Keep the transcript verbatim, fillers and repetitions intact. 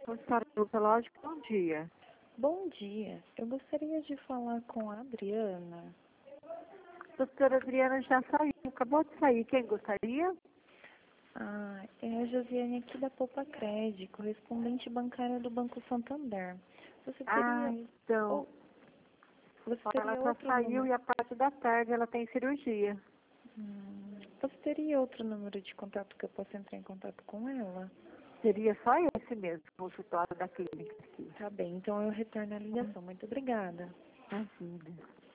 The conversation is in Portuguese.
Consultório odontológico, bom dia. Bom dia, eu gostaria de falar com a Adriana. A doutora Adriana já saiu, acabou de sair. Quem gostaria? Ah, é a Josiane aqui da Poupa Cred, correspondente bancária do Banco Santander. Você Ah, teria, então, ou, você ela teria já outro saiu número? e a parte da tarde ela tem cirurgia. Hum, você teria outro número de contato que eu possa entrar em contato com ela? Seria só esse mesmo, consultório da clínica aqui. Tá bem, então eu retorno a ligação. Muito obrigada. Imagina.